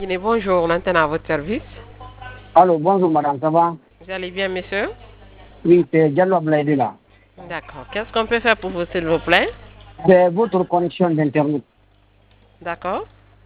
Bonjour, l'antenne à votre service. Allô, bonjour madame, ça va? Vous allez bien, monsieur? Oui, c'est Diallo Ablaïdi là. D'accord. Qu'est-ce qu'on peut faire pour vous, s'il vous plaît? C'est votre connexion d'Internet. D'accord.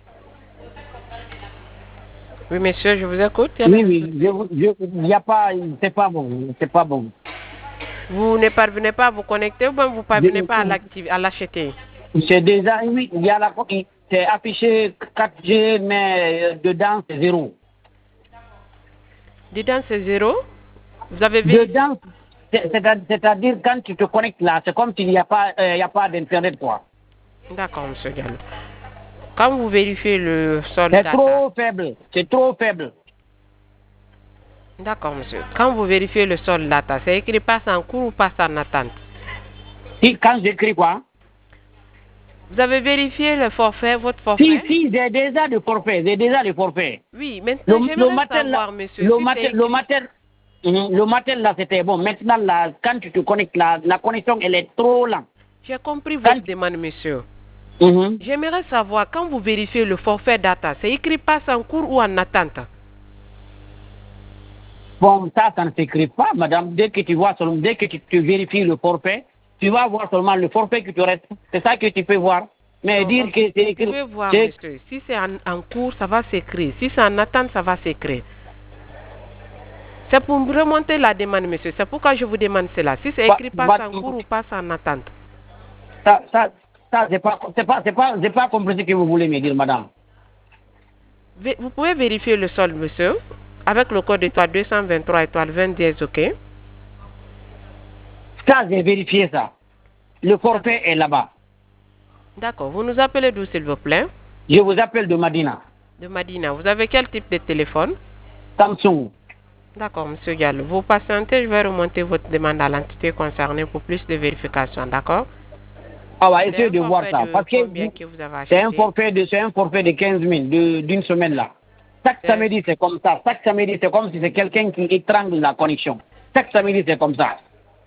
Oui, monsieur, je vous écoute. Quel est Oui, le oui, souci? il n'y a pas, c'est pas bon, c'est pas bon. Vous ne parvenez pas à vous connecter ou bien vous ne parvenez pas à l'acheter? C'est déjà, oui, il y a la coquille, c'est affiché 4G, mais dedans c'est zéro. Dedans, c'est zéro. Vous avez vérifié? Dedans, c'est-à-dire quand tu te connectes là, c'est comme s'il n'y a pas, il y a pas d'Internet quoi. D'accord, monsieur Diallo. Quand vous vérifiez le solde C'est data, trop faible, c'est trop faible. d'accord, monsieur. Quand vous vérifiez le solde data, c'est écrit passe en cours ou passe en attente? Si, quand j'écris quoi? Vous avez vérifié le forfait, votre Si, forfait? si, j'ai déjà le forfait, j'ai déjà le forfait. Oui, maintenant, j'aimerais savoir, monsieur, si c'est écrit. Le matin là, c'était bon. Maintenant, là, quand tu te connectes, la connexion, elle est trop lente. J'ai compris Quand... votre demande, monsieur. Mhm. J'aimerais savoir, quand vous vérifiez le forfait data, c'est écrit passe en cours ou en attente? Bon, ça ne s'écrit pas, madame. Dès que tu vois seulement, dès que tu vérifies le forfait, tu vas voir seulement le forfait qui te reste. C'est ça que tu peux voir. Mais Non, dire que c'est vous écrit. pouvez voir, monsieur. Si c'est en cours, ça va s'écrire. Si c'est en attente, ça va s'écrire. C'est pour remonter la demande, monsieur. C'est pourquoi je vous demande cela. Si c'est écrit passe en cours ou passe en attente. Ça, ça, ça c'est pas compris ce que vous voulez me dire, madame. Vous pouvez vérifier le solde, monsieur, avec le code étoile 223 étoile 20 dièse, ok? Ça, j'ai vérifié ça. Le forfait est là-bas. D'accord. Vous nous appelez d'où, s'il vous plaît? Je vous appelle de Madina. De Madina. Vous avez quel type de téléphone? Samsung. D'accord, monsieur Diallo. Vous patientez, je vais remonter votre demande à l'entité concernée pour plus de vérification, d'accord? Ah ouais, essayez de voir ça. Parce que vous avez c'est acheté? un forfait de 15 000 d'une semaine là. Chaque samedi, c'est comme ça. Chaque samedi, c'est comme si c'est quelqu'un qui étrangle la connexion. Chaque samedi, c'est comme ça.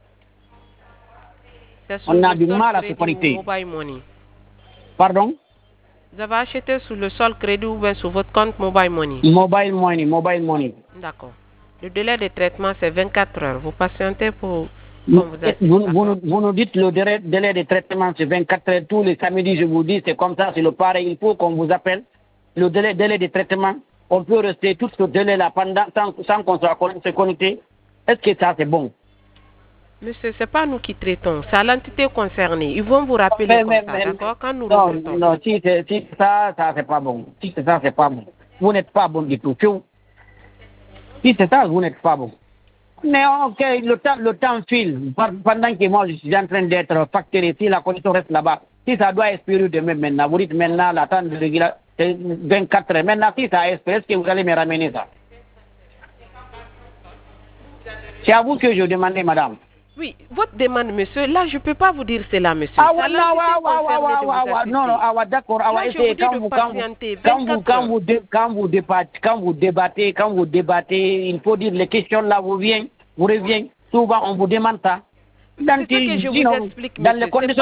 On a du mal à se connecter. Mobile Money. Pardon? Vous avez acheté sur le sol crédit ou bien sur votre compte Mobile Money? Mobile Money, Mobile Money. D'accord. Le délai de traitement, c'est 24 heures. Vous patientez pour qu'on vous assiste. Vous nous dites le délai de traitement, c'est 24 heures. Tous les samedis, je vous dis, c'est comme ça, c'est le pareil. Il faut qu'on vous appelle. Le délai de traitement, on peut rester tout ce délai-là pendant sans qu'on se connecte. Est-ce que ça, c'est bon? Monsieur, ce n'est pas nous qui traitons, c'est à l'entité concernée. Ils vont vous rappeler comme ça, d'accord? Quand nous remontons. Non, si ça, c'est pas bon. Si c'est ça, c'est pas bon. Vous n'êtes pas bon du tout. Si c'est ça, vous n'êtes pas bon. Mais ok, le temps file. Pendant que moi, je suis en train d'être facturé, si la condition reste là-bas, si ça doit expirer demain maintenant, vous dites maintenant, la temps de régulation, c'est 24 heures. Maintenant, si ça expire, est-ce que vous allez me ramener ça? C'est à vous que je demandais, madame. Oui, votre demande, monsieur, là, je ne peux pas vous dire cela, monsieur. Ah, C'est non, d'accord. Quand vous débattez, il faut dire les questions là, vous reviennez. Souvent, on vous demande ça. C'est ce que je vous explique, monsieur. Dans les conditions,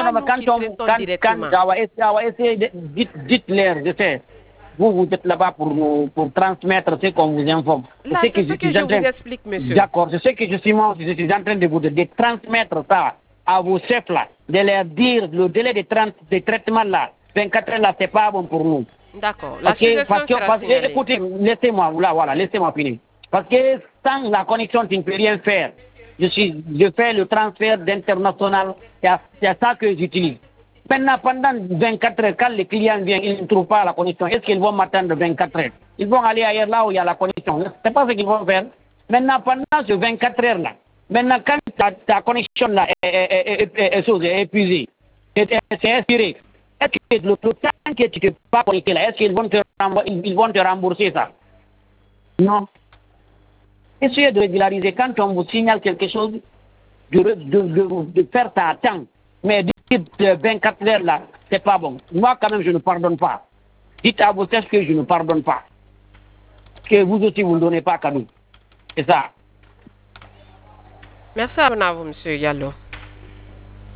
dites-leur, je sais. Vous êtes là-bas pour transmettre ce qu'on vous informe. Là, c'est ce que je vous explique, monsieur. D'accord, c'est ce que je suis en train de vous dire, de transmettre ça à vos chefs là, de leur dire le délai de traitement là, 24 heures là, c'est pas bon pour nous. D'accord, parce que écoutez, laissez-moi finir. Parce que sans la connexion, tu ne peux rien faire. Je fais le transfert d'international, c'est ça que j'utilise. Maintenant, pendant 24 heures, quand les clients viennent, ils ne trouvent pas la connexion. Est-ce qu'ils vont m'attendre 24 heures? Ils vont aller ailleurs là où il y a la connexion. C'est pas ce qu'ils vont faire. Maintenant, pendant ces 24 heures là, maintenant, quand ta connexion là est épuisée, c'est expiré, est-ce que le temps que tu ne peux pas connecter là, est-ce qu'ils vont te rembourser ça? Non. Essayez de régulariser. Quand on vous signale quelque chose, de faire ça à temps. Mais dites 24 heures là, c'est pas bon. Moi, quand même, je ne pardonne pas. Dites à vos chefs que je ne pardonne pas. Que vous aussi, vous ne donnez pas cadeau. C'est ça. Merci à vous, monsieur Diallo.